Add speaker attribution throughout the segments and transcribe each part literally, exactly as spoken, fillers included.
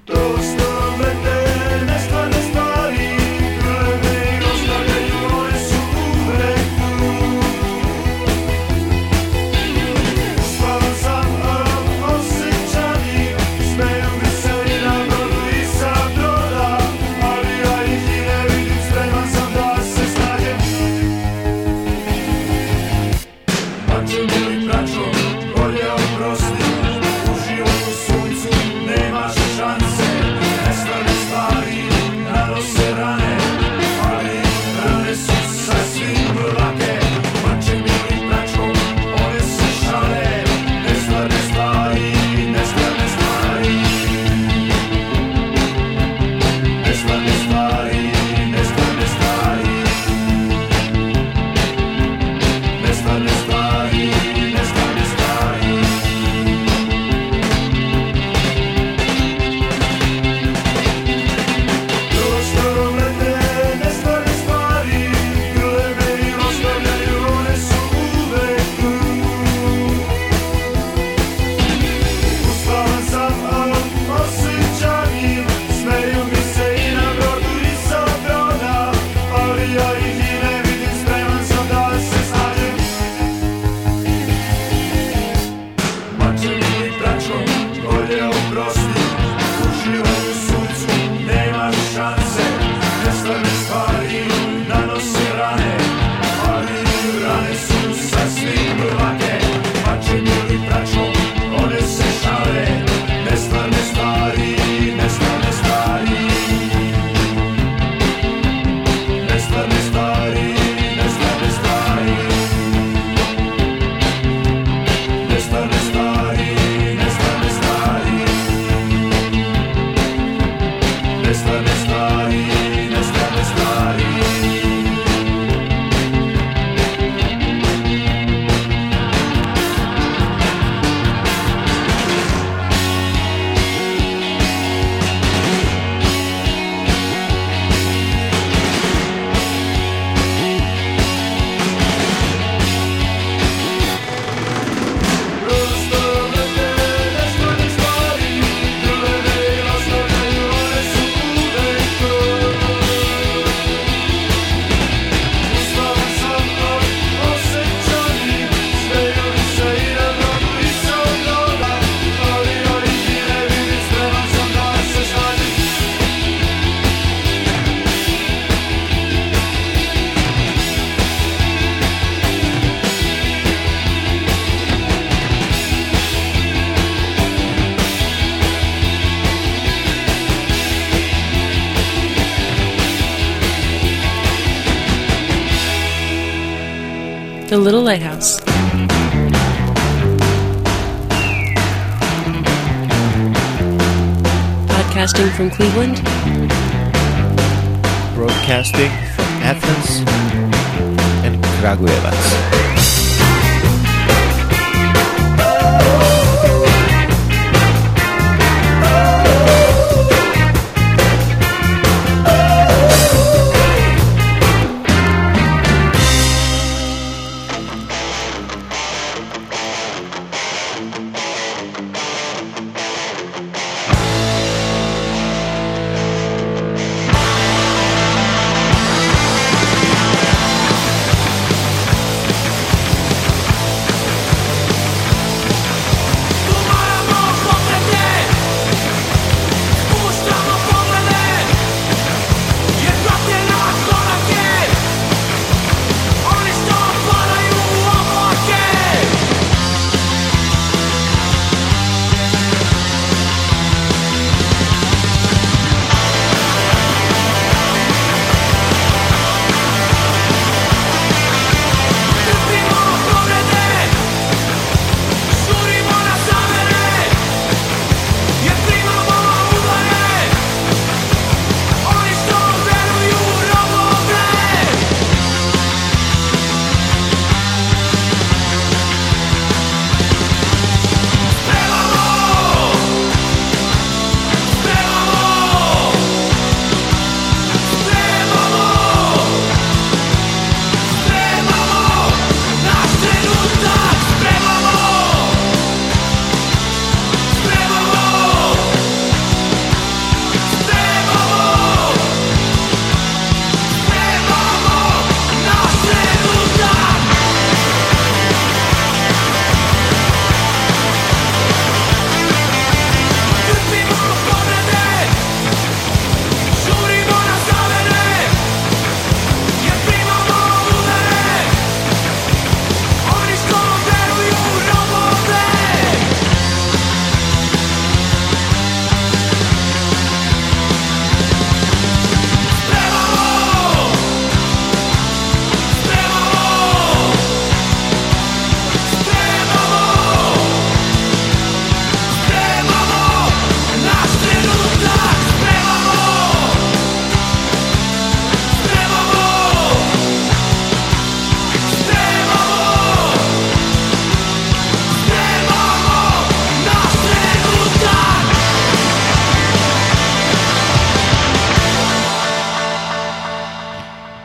Speaker 1: The Little Lighthouse. Podcasting from Cleveland.
Speaker 2: Broadcasting from Athens and Kragujevac.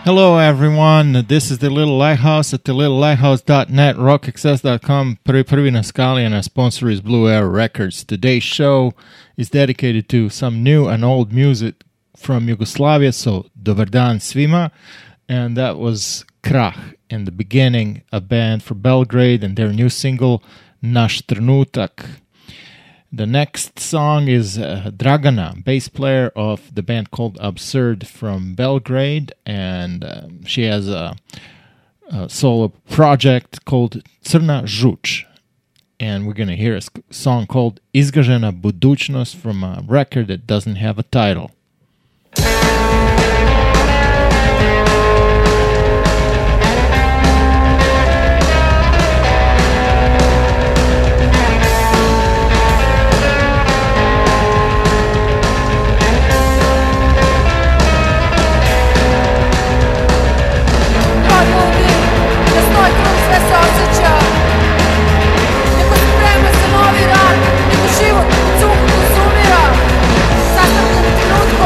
Speaker 3: Hello everyone, this is The Little Lighthouse at the little lighthouse dot net, rock access dot com, prvi prvi na skali, and our sponsor is Blue Air Records. Today's show is dedicated to some new and old music from Yugoslavia, so dobar dan svima, and that was Krah, in the beginning, a band from Belgrade, and their new single, Naš trenutak. The next song is uh, Dragana, bass player of the band called Absurd from Belgrade, and uh, she has a, a solo project called Crna žuč. And we're going to hear a song called Izgažena budućnost from a record that doesn't have a title.
Speaker 4: Život, cuk, konzumira. Sastavljeni trenutku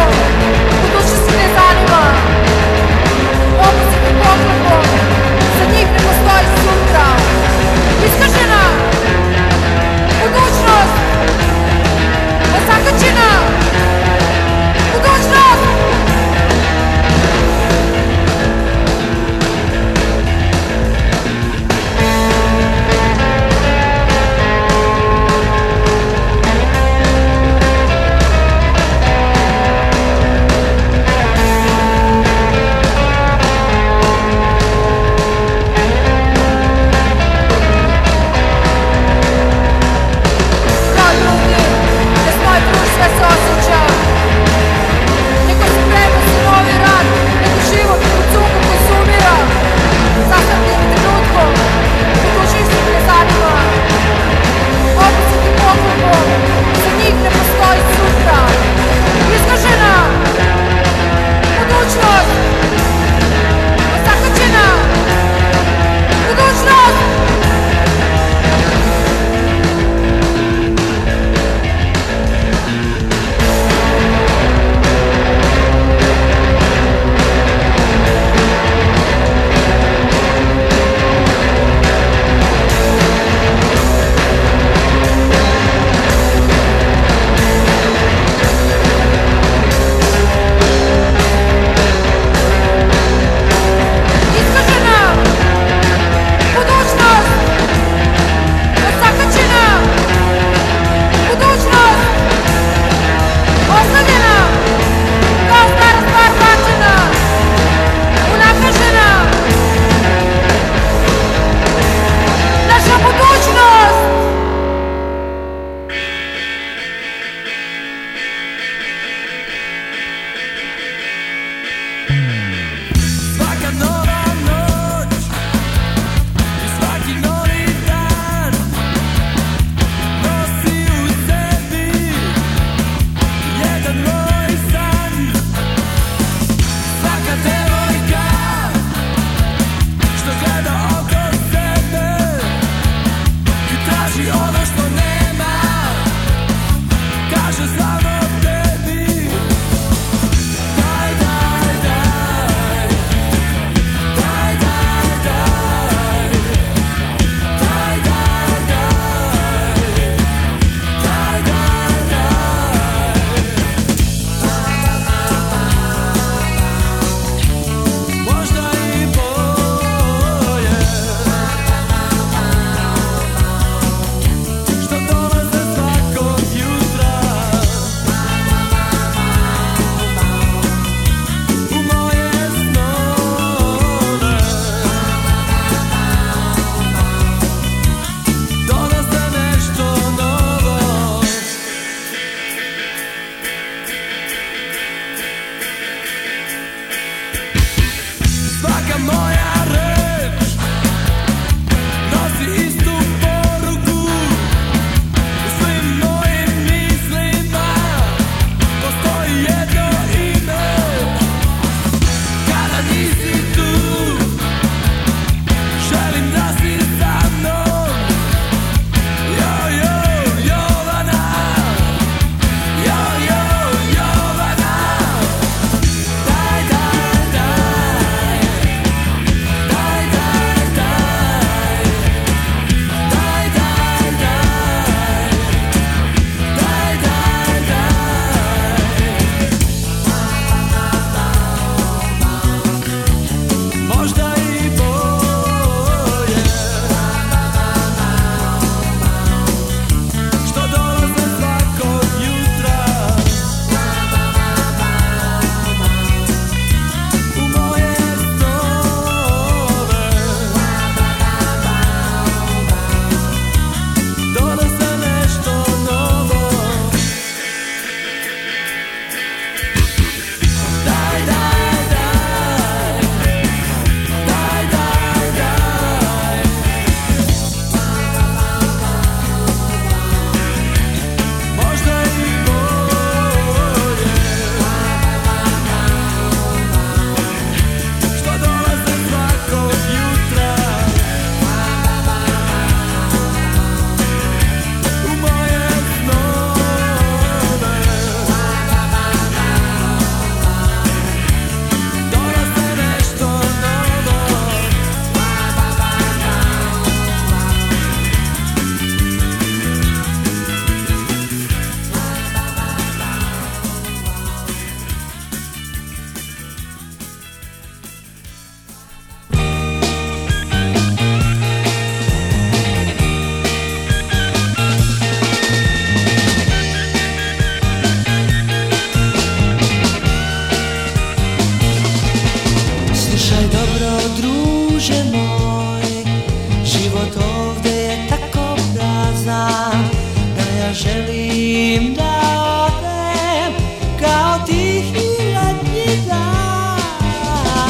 Speaker 4: Bože moj, život ovde je tako prazan, da ja želim da odem kao tihi letnji dan.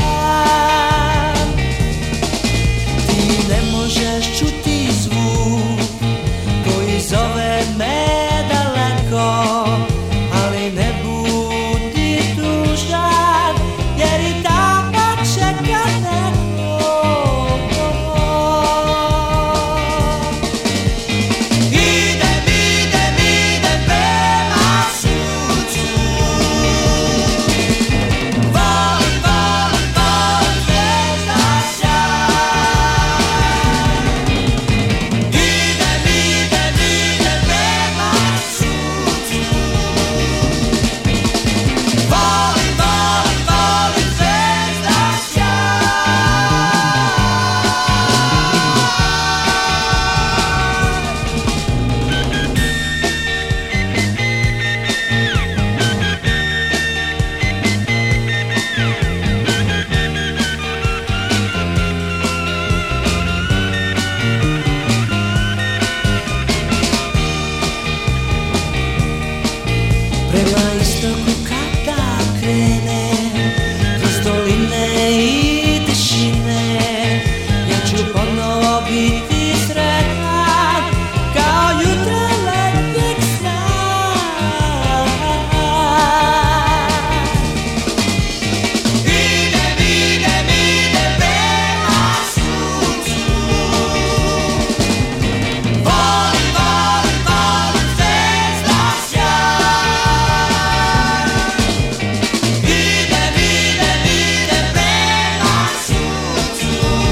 Speaker 4: Ti ne možeš čuti zvuk koji zove me daleko, ali ne budi tužan, jer i tamo čeka neko. Idem, idem, idem prema suncu, volim, volim, volim zvezda sjaj. Idem, idem, idem prema suncu, volim, volim, volim zvezda sjaj. Prema istoku kada krenem, kroz doline i tišine, ja ću ponovo biti sretan, kao jutra letnjeg sna. Idem, idem, idem prema suncu, volim, volim, volim zvezda sjaj. Idem, idem, idem prema suncu,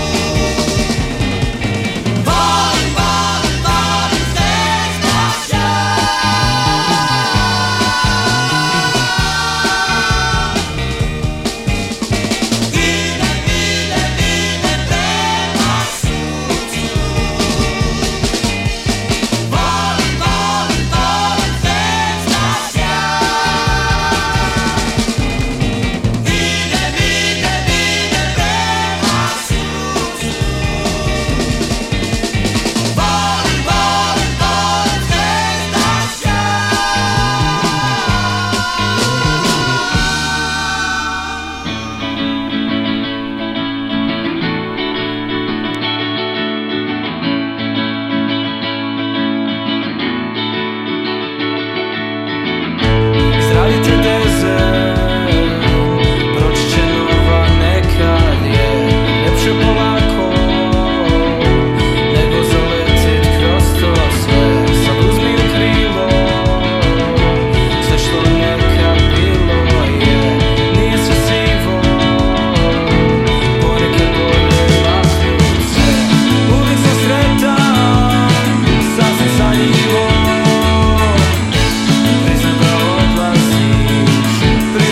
Speaker 4: volim, volim, volim zvezda Zdravite deze, proći će nova nekad je ljepše polako, nego zaletit kroz to sve. Sad uzmi u krilo, sve što nekad bilo je, nije sve sivo, ponekad bolje maknut se. Uvijek sam sretan, sasvim sanjivo, priznam da odlaziš,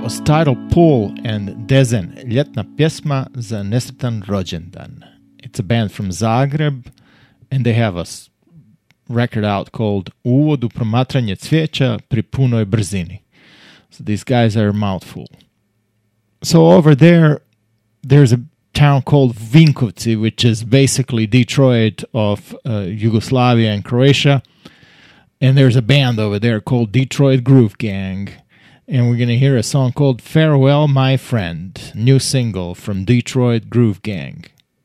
Speaker 3: was Tidal Pool and Dezen, ljetna pjesma za nesretan rođendan. It's a band from Zagreb and they have a s- record out called Uvod u promatranje cvijeća pri punoj brzini. So these guys are a mouthful. So over there, there's a town called Vinkovci, which is basically Detroit of uh, Yugoslavia and Croatia. And there's a band over there called Detroit Groove Gang. And we're going to hear a song called Farewell, My Friend, new single from Detroit Groove Gang.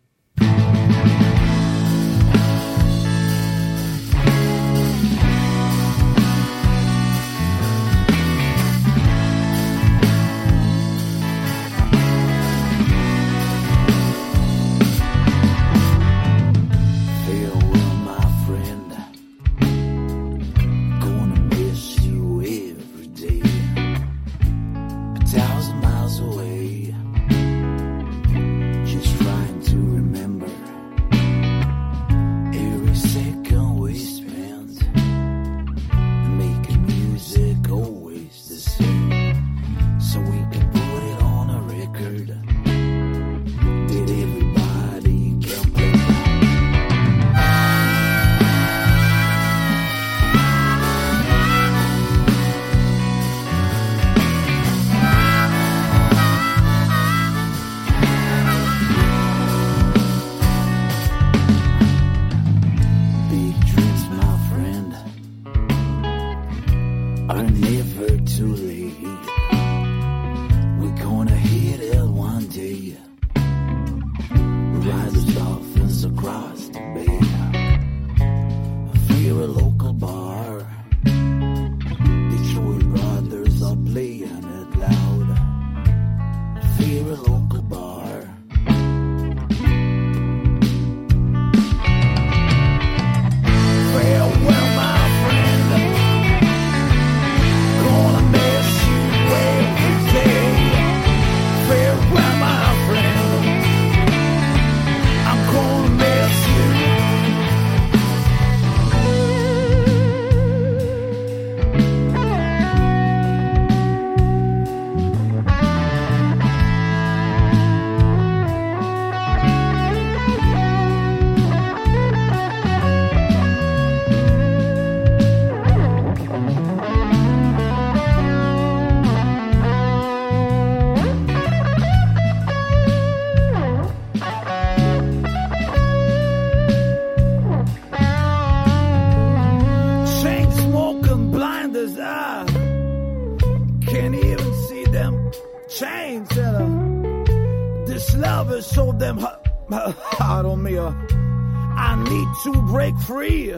Speaker 5: Free.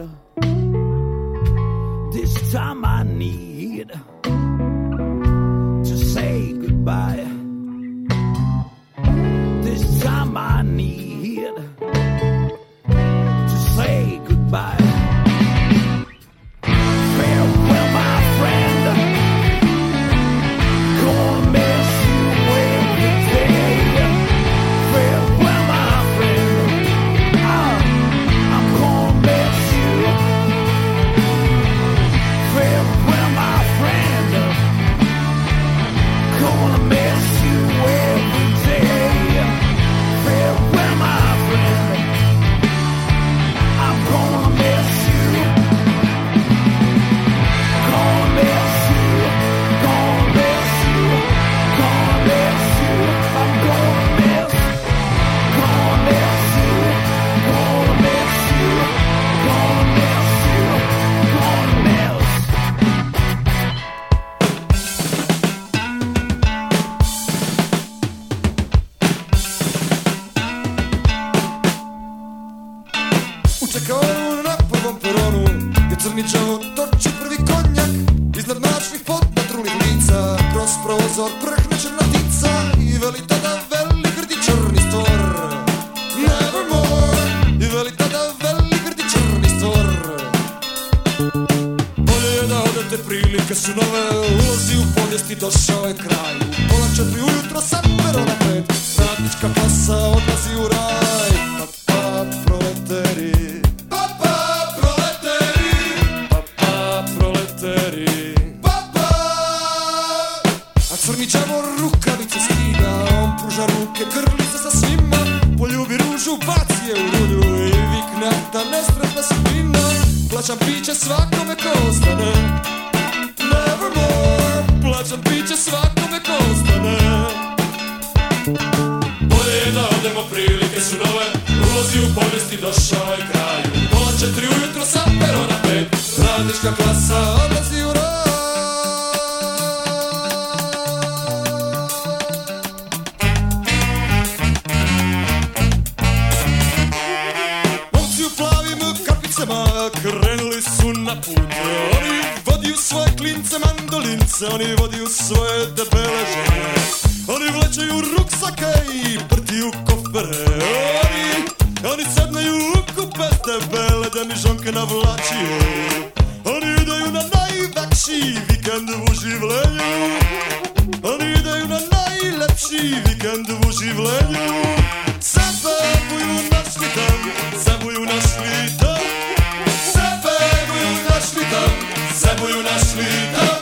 Speaker 5: This time I need to say goodbye. This time I need to say goodbye. Farewell, my friend. Gonna miss you every day. Farewell, my friend. Ah, I'm gonna miss you. Farewell, my friend. Gonna miss you every day. Farewell, my friend. I'm gonna miss you. Gonna miss you. Gonna miss you. Gonna miss you. I'm gonna miss. Gonna miss you. Gonna miss you. Gonna miss you. Gonna miss.
Speaker 6: U čekaonu na prvom peronu gdje crničavo toči prvi konjak iznad mračnih podatrulih lica kroz prozor prhne črnatica i veli tada veli grdi črni stvor Nevermore i veli tada veli grdi črni stvor Bolje je da odete, prilike su nove, ulazi u povijesti, došao je kraj. U pola četiri ujutro sa perona pet, radnička klasa odlazi u raj. Pa pa proleteri, pa pa proleteri, pa pa proleteri, pa pa. A crni čavor u rudu i vikne ta nespretna sudbina. Plaćam piće svakome ko ostane, nevermore. Plaćam piće svakome ko ostane. Bolje je da odemo, prilike su nove, ulazi u povijesti, došao je kraj. Pola četiri ujutro sa perona pet, radnička klasa odlazi u raj. Krenuli su na put, oni vodiju svoje klince mandolince, oni vodiju svoje debele žene, oni vlečaju ruksake i prtiju kofere, oni, oni sedneju u kupe debele da mi žonke navlačiju, oni idaju na najvekši vikend u življenju, oni idaju na najlepši vikend u življenju, sebe buju našli tam, sebuju našli tam. Sebuju našli tam.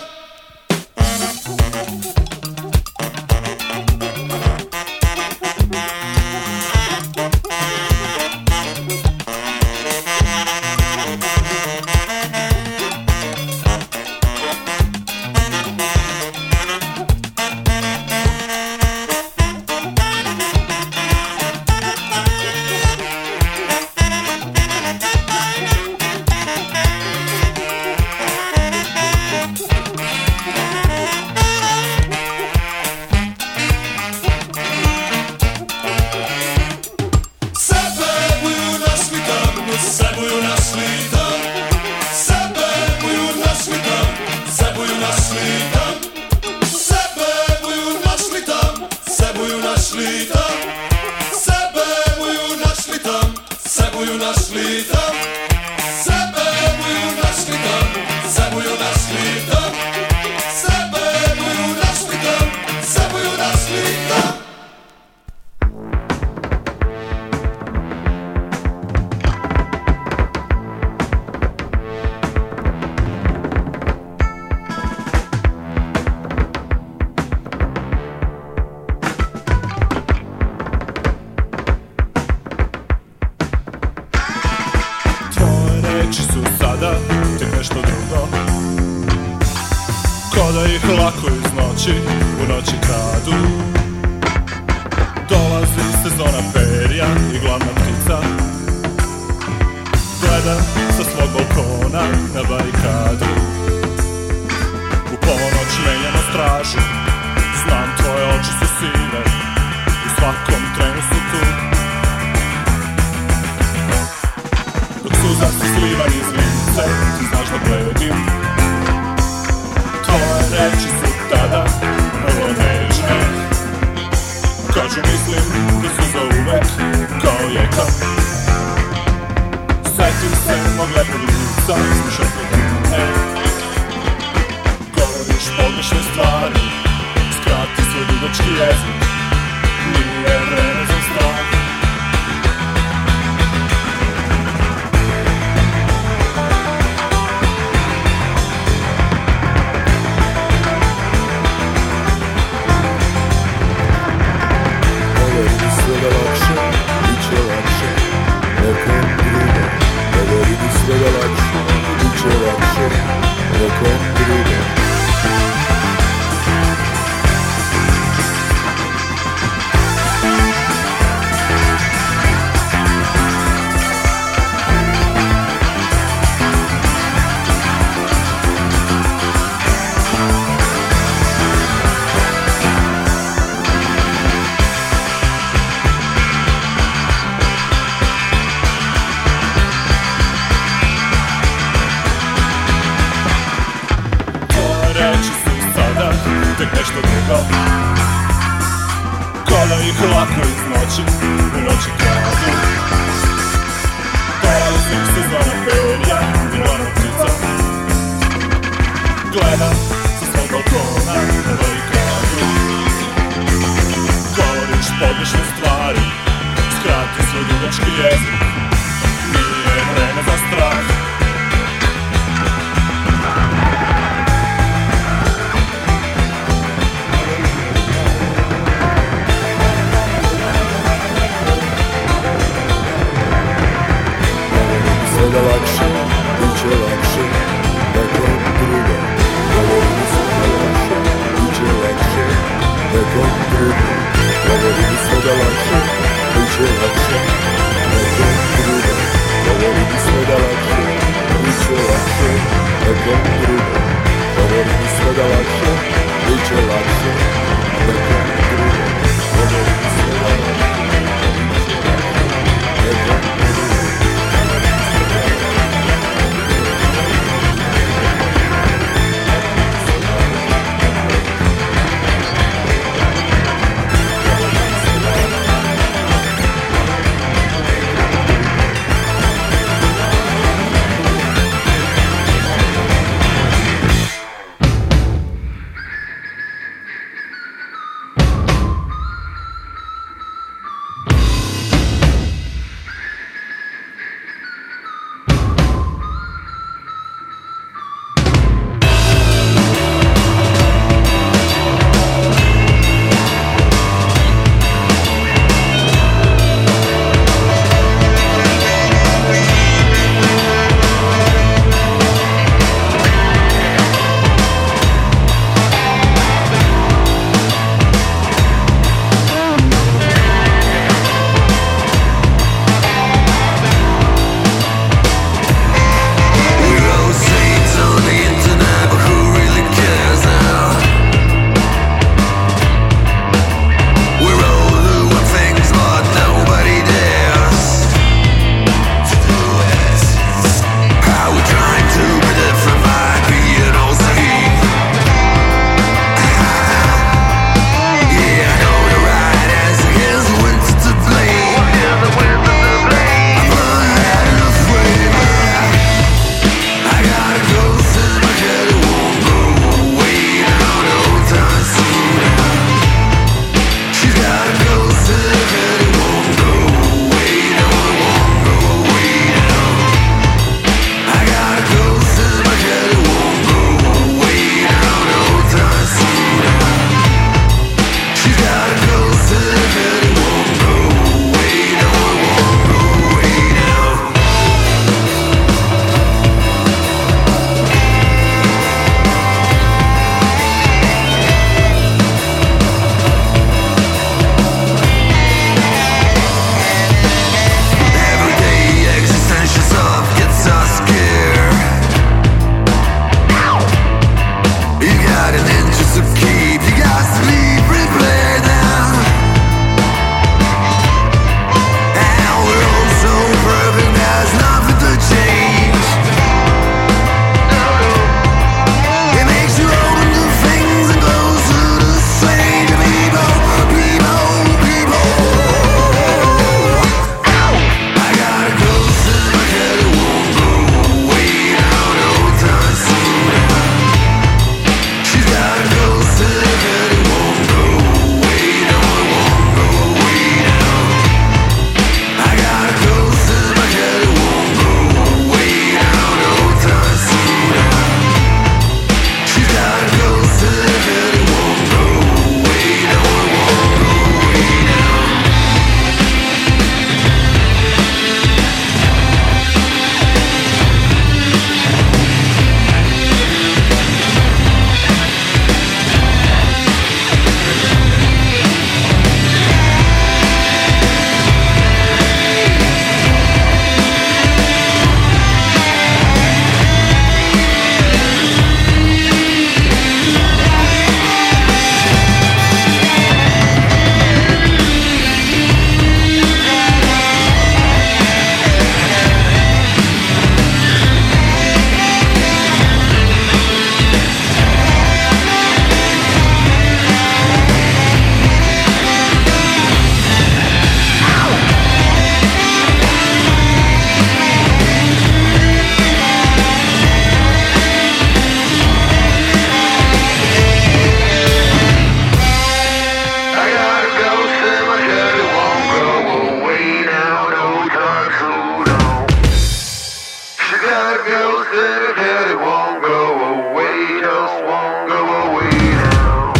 Speaker 7: a ghost in a head, it won't go away, just won't go away now.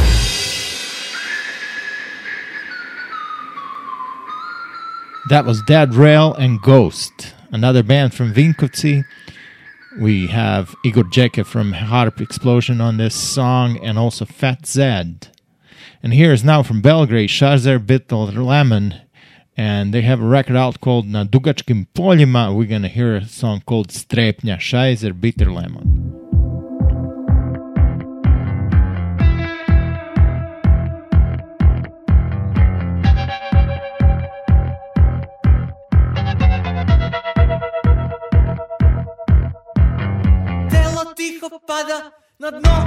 Speaker 3: That was Dead Rail and Ghost, another band from Vinkovci. We have Igor Jeke from Harp Explosion on this song, and also Fat Zed. And here is now from Belgrade, Šazer Bitter Lemon, and they have a record out called Na dugačkim poljima. We're going to hear a song called Strepnja, Šazer Bitter Lemon.
Speaker 8: Tiho pada na dno,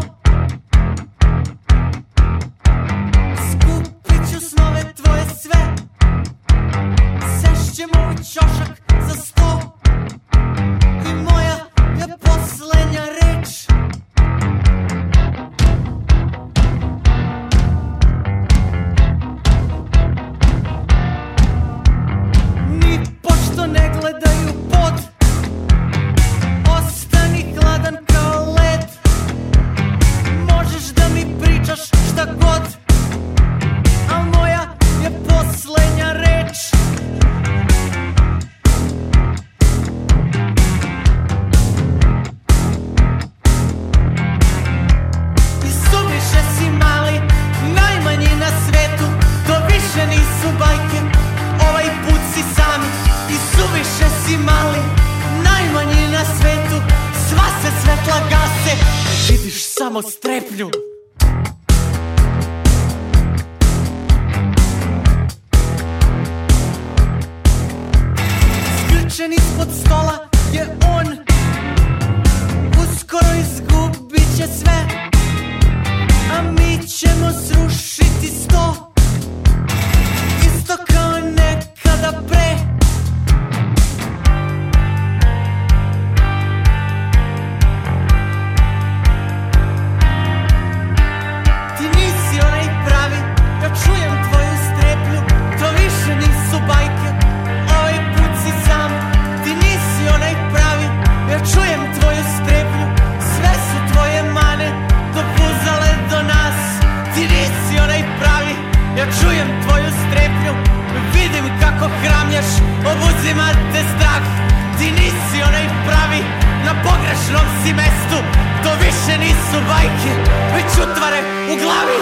Speaker 8: skupit ću snove tvoje sve, sešćemo u ćošak za sto, i moja je poslednja reč. Ni pošto ne gledaju pod, ostani hladan kao led. Možeš da mi pričaš šta god, al moja je poslednja reč. I suviše si mali, najmanji na svetu, to više nisu bajke, ovaj put si sam. I suviše si mali, najmanji na svetu, sva se svetla gase, vidiš samo strepnju. Skrčen ispod stola je on, uskoro izgubit će sve, a mi ćemo srušiti sto, isto kao nekada pre. Čujem tvoju strepnju, to više nisu bajke, ovaj put si sam, ti nisi onaj pravi. Ja čujem tvoju strepnju, sve su tvoje mane dopuzale do nas, ti nisi onaj pravi. Ja čujem tvoju strepnju, vidim kako hramljaš, obuzima te strah, ti nisi onaj pravi. Na pogrešnom si mestu, to više nisu bajke, već utvare u glavi.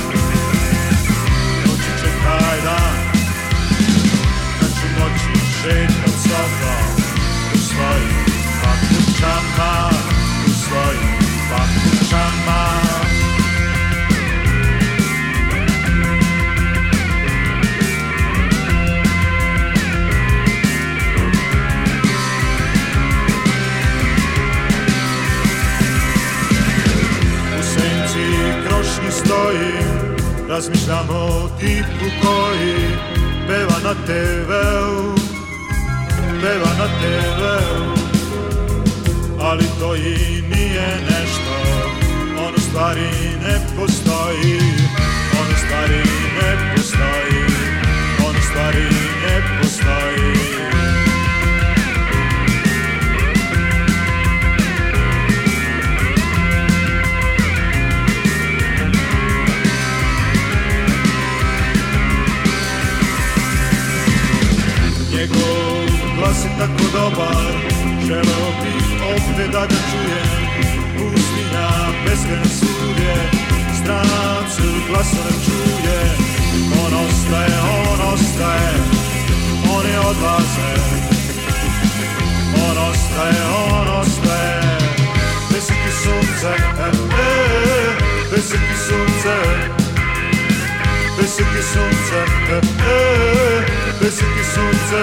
Speaker 9: Doći će taj dan kad ću moći živjeti razmišljam o tipu koji peva na te veu, peva na te veu, ali to i nije nešto, on u stvari ne postoji, on u stvari ne postoji, on u stvari ne postoji. Njegov glas je tako dobar, želeo bih ovdje da ga čujem. Pustinja, beskrajna svugdje, strancu glasove čuje. On ostaje, on ostaje, oni odlaze. On ostaje, on ostaje, besiki sunce, e, e, besiki sunce. Besiki sunce, e, e, besiki sunce.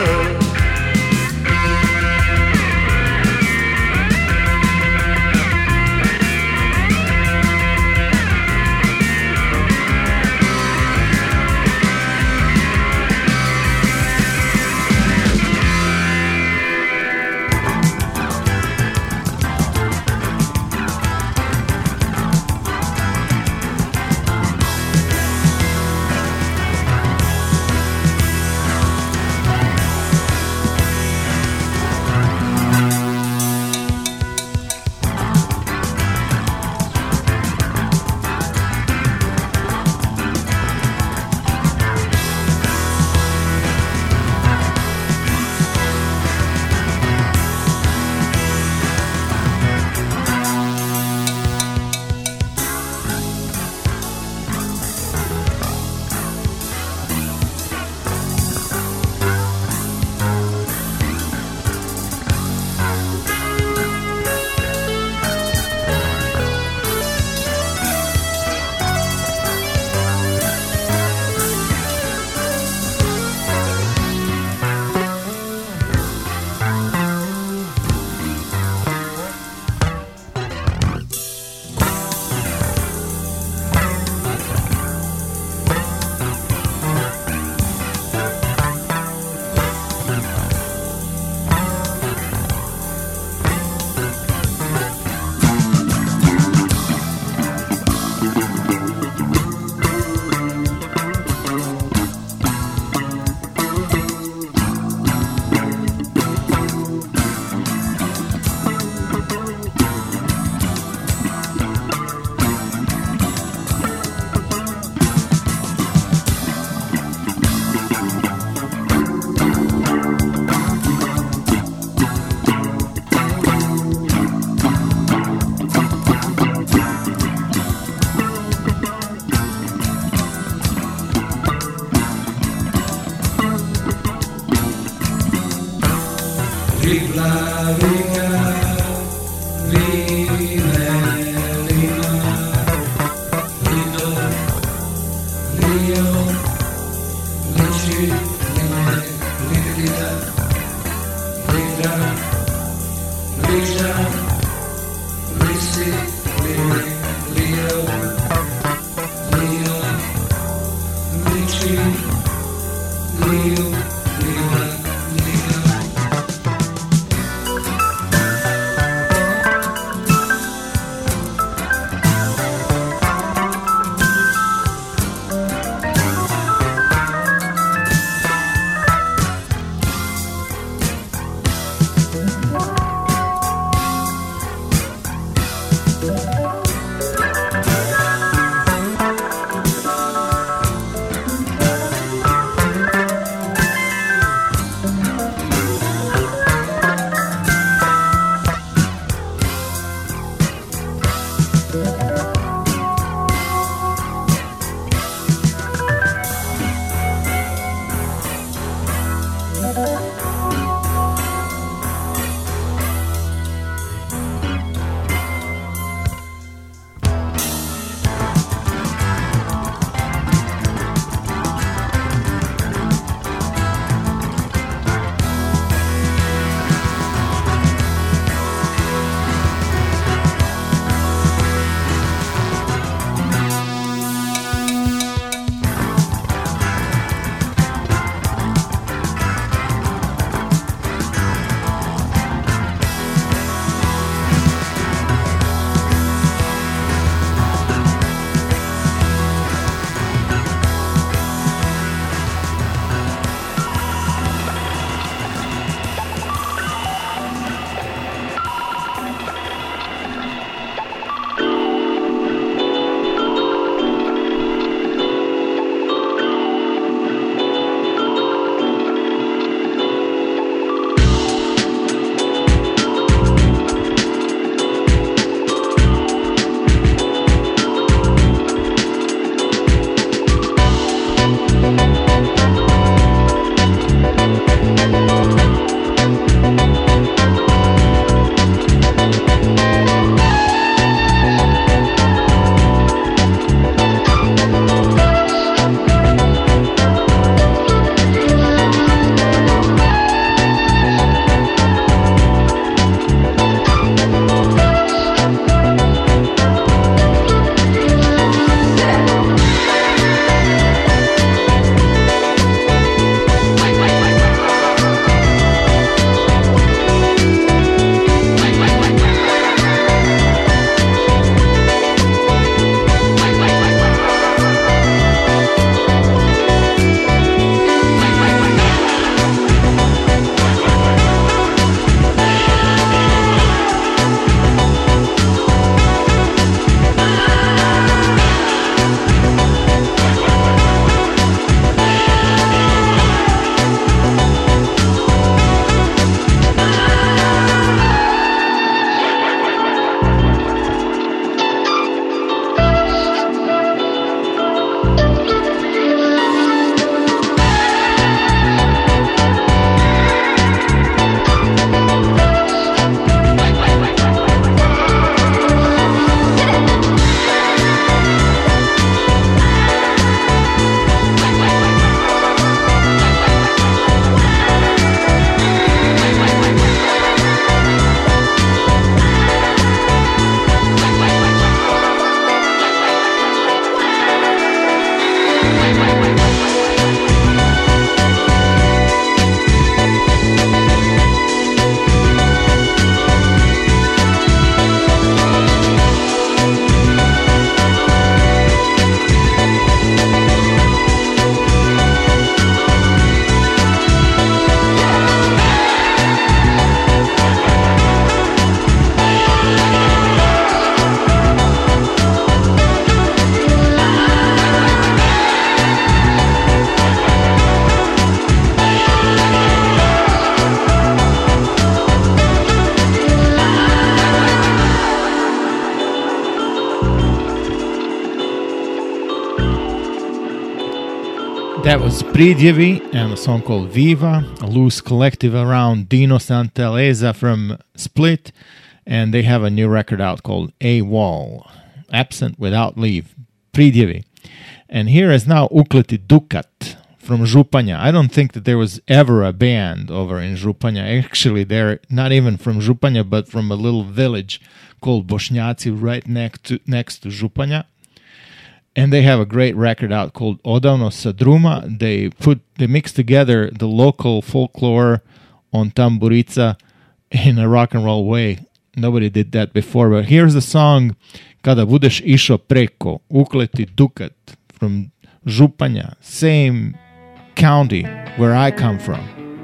Speaker 3: That was Pridjevi and a song called Viva, a loose collective around Dino Santeleza from Split, and they have a new record out called A-Wall, Absent Without Leave, Pridjevi. And here is now Ukleti Dukat from Županja. I don't think that there was ever a band over in Županja. Actually, they're not even from Županja, but from a little village called Bošnjaci right next to, next to Županja. And they have a great record out called Odavno sa Druma. They put they mix together the local folklore on tamburica in a rock and roll way. Nobody did that before. But here's the song Kada budeš išo preko, Ukleti Dukat from Županja, same county where I come from.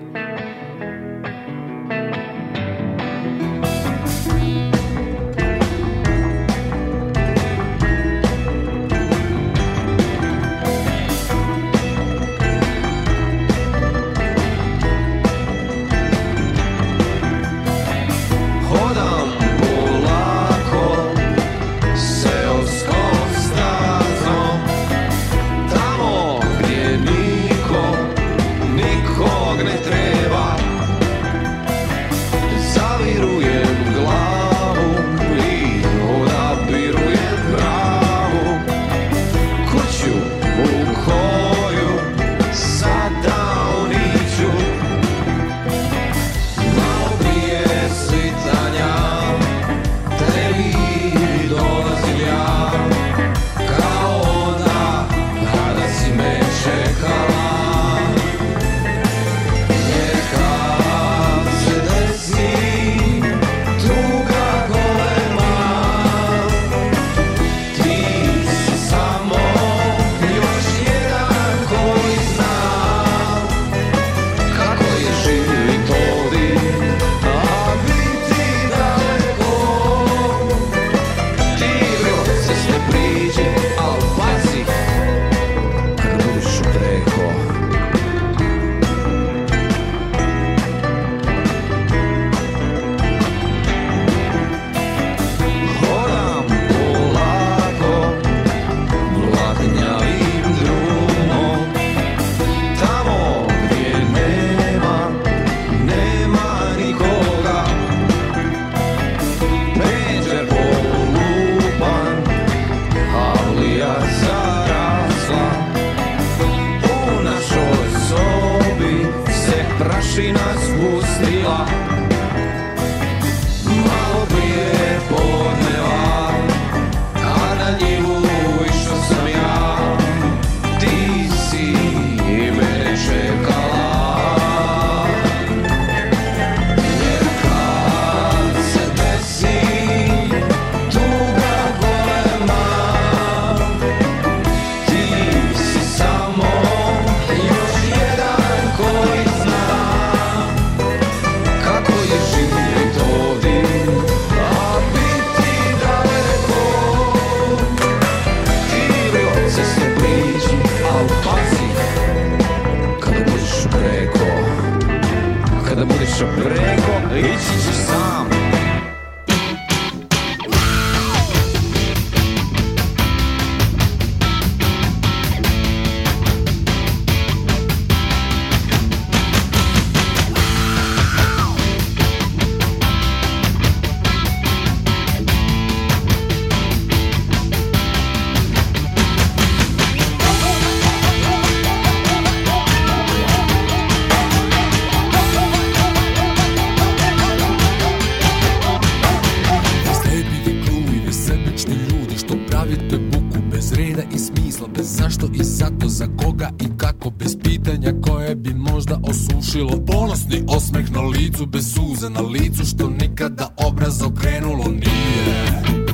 Speaker 10: Ponosni osmeh na licu, bez suza na licu, što nikada obraz okrenulo nije.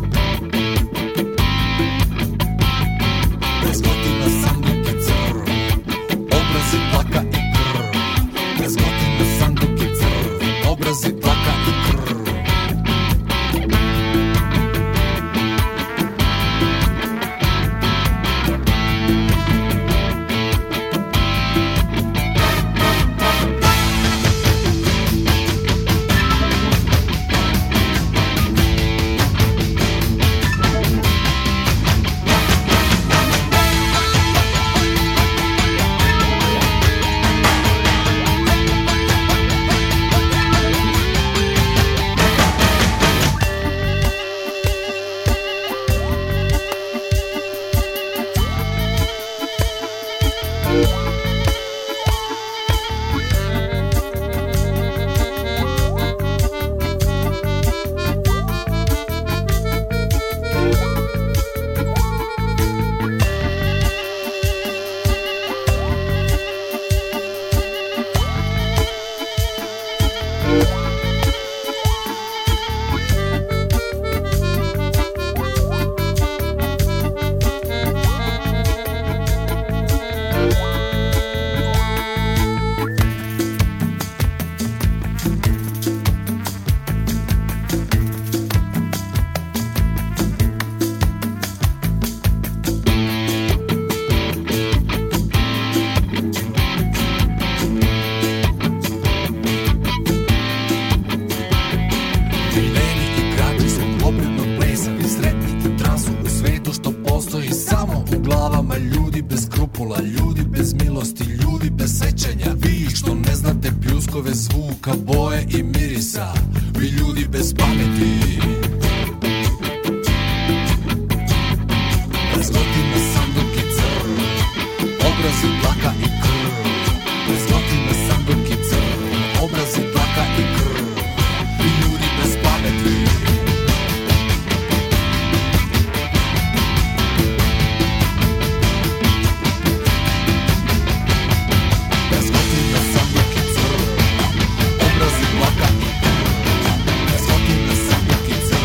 Speaker 10: Bez godina sanduk i crv, obrazi tlaka i krv. Bez godina sanduk i crv, obrazi tlaka i krv. Znakove zvuka, boje i mirisa, vi ljudi bez pameti. Prezgotina sanduk i crv, obrazi dlaka i krv. Prezgotina sanduk i crv, obrazi dlaka i krv, vi ljudi bez pameti. Prezgotina sanduk i crv, obrazi dlaka i krv. Prezgotina sanduk i crv,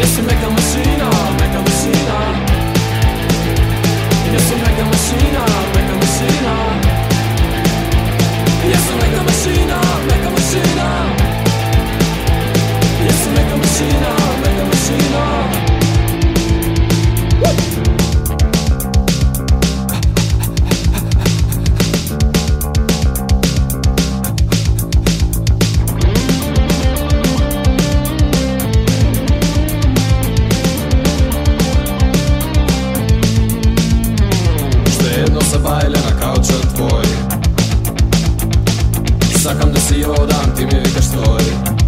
Speaker 4: Jesi meka mašina, meka mašina. Jesi meka mašina, meka mašina. Jesi meka mašina, meka mašina. Jesi meka mašina, meka mašina. Bajle na kauču tvoj. Sakam da si hodam, ti mi vikaš tvoj.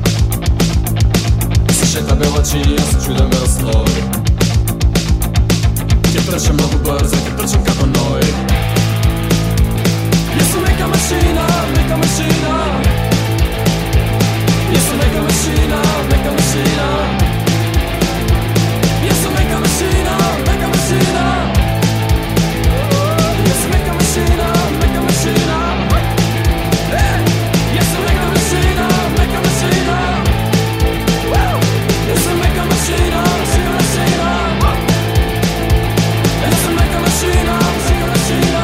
Speaker 4: Se šeta beloči, ja se čudam bel sloj. Ti trčem mnogo brzo, ti trčem kako noj. Jesu neka mašina, neka mašina. Jesu neka mašina, neka mašina. Jesu neka mašina, neka mašina. Jesu neka mašina, neka mašina. Hey! Jesu neka mašina, neka mašina. Jesu neka mašina, siga mašina. Jesu neka mašina, siga mašina.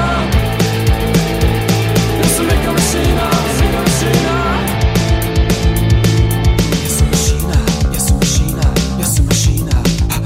Speaker 4: Jesu neka mašina, siga mašina. Jesu mašina, jesu mašina, jesu mašina.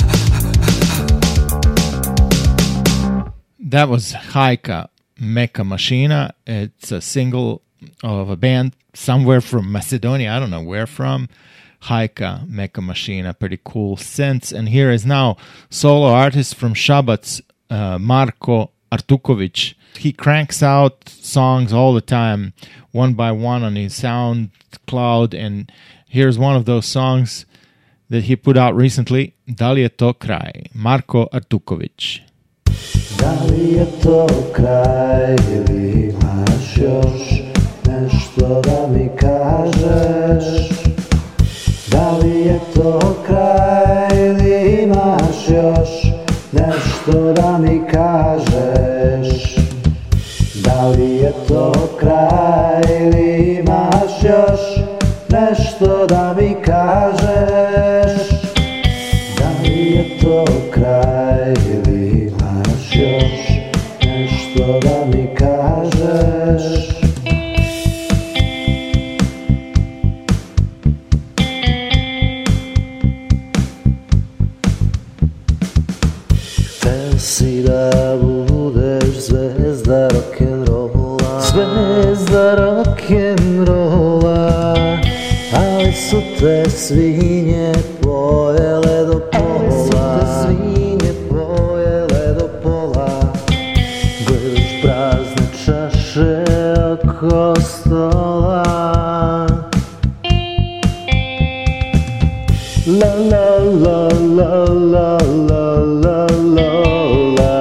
Speaker 3: That was Haika, Meka Machina. It's a single of a band somewhere from Macedonia. I don't know where from. Haika, Meka Machina. Pretty cool synths. And here is now solo artist from Shabac, uh, Marko Artukovic. He cranks out songs all the time, one by one on his SoundCloud. And here's one of those songs that he put out recently. Da li je to kraj? Marko Artukovic.
Speaker 11: Da li je to kraj ili imaš još nešto da mi kažeš? Da li je to kraj ili imaš još nešto da mi kažeš? Da li je to kraj ili imaš još nešto da mi kažeš? Da li je to kraj ili imaš još nešto da mi kažeš? Hteo si da budeš zvezda rock'n'rolla, zvezda rock'n'rolla, ali su te svinje pojele do pola, ali su te svinje pojele do pola. Gledaš prazne čaše oko stola. La la la la la la la la la.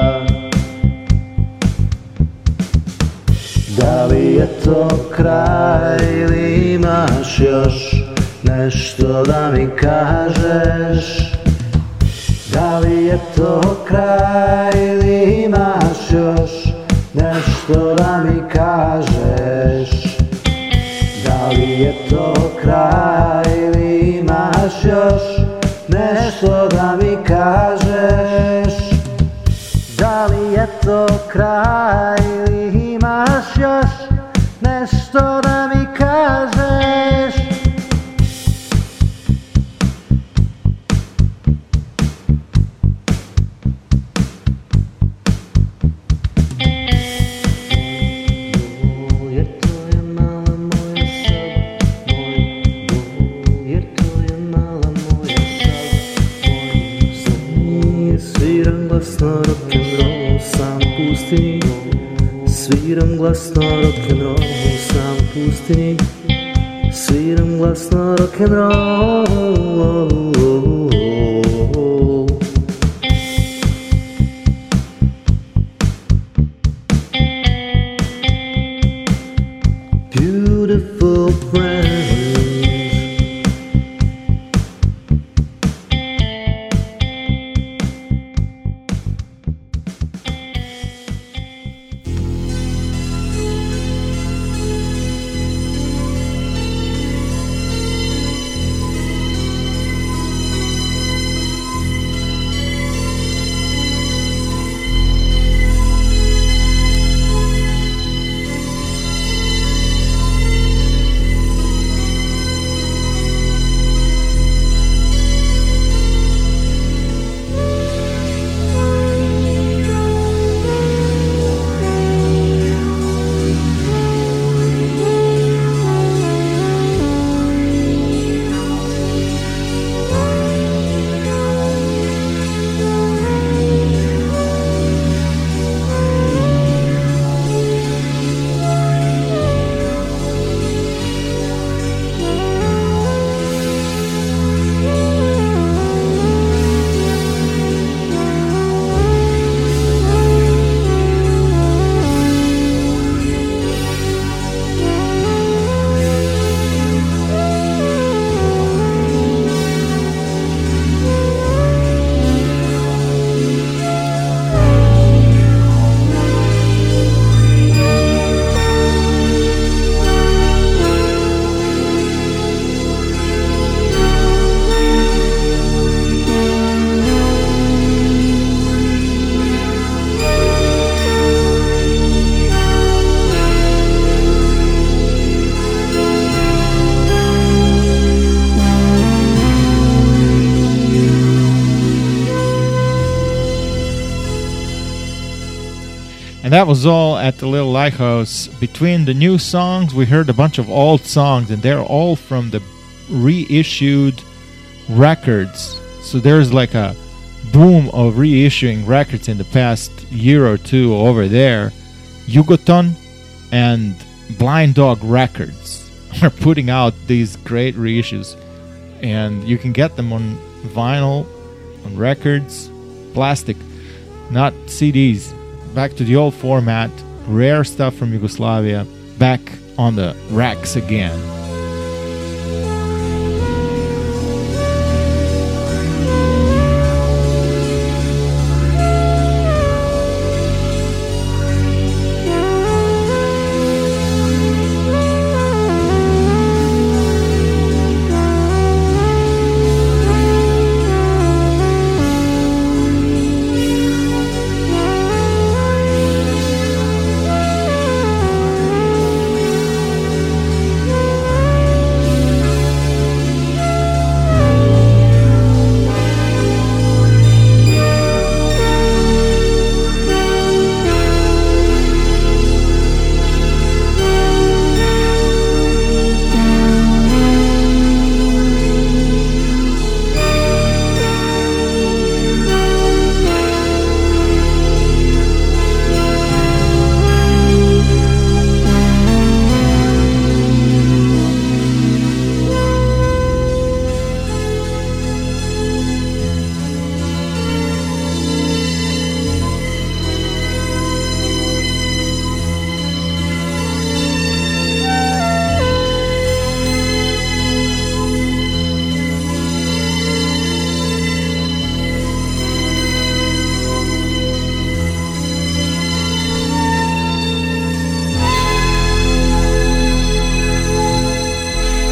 Speaker 11: Da li je to kraj ili imaš još nešto da mi kažeš? Da li je to kraj ili imaš još nešto da mi kažeš? Da li je to kraj ili imaš još nešto da mi kažeš? Da li je to kraj ili imaš još nešto da mi kažeš? Sviram glasno rock'n'roll sam u pustinji. Sviram glasno rock'n'roll. Beautiful friends.
Speaker 3: And that was all at the Little Lighthouse. Between the new songs, we heard a bunch of old songs, and they're all from the reissued records. So there's like a boom of reissuing records in the past year or two over there. Yugoton and Blind Dog Records are putting out these great reissues, and you can get them on vinyl, on records, plastic, not C Ds. Back to the old format, rare stuff from Yugoslavia, back on the racks again.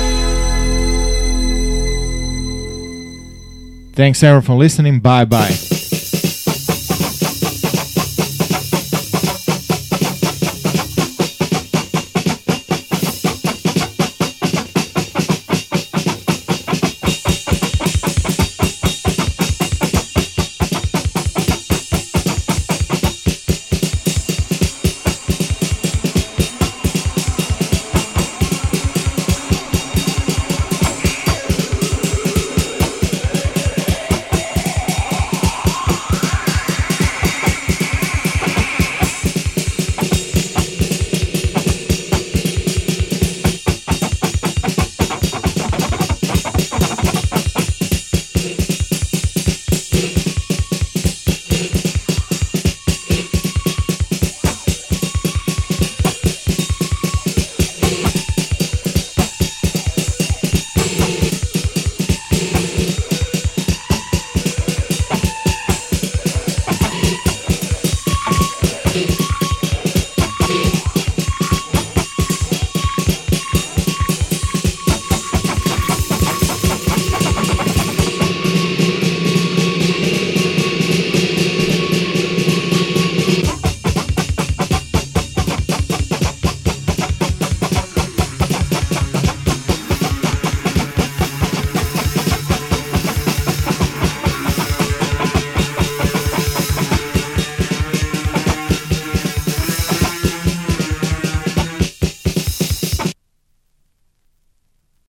Speaker 3: Thanks everyone for listening. Bye bye.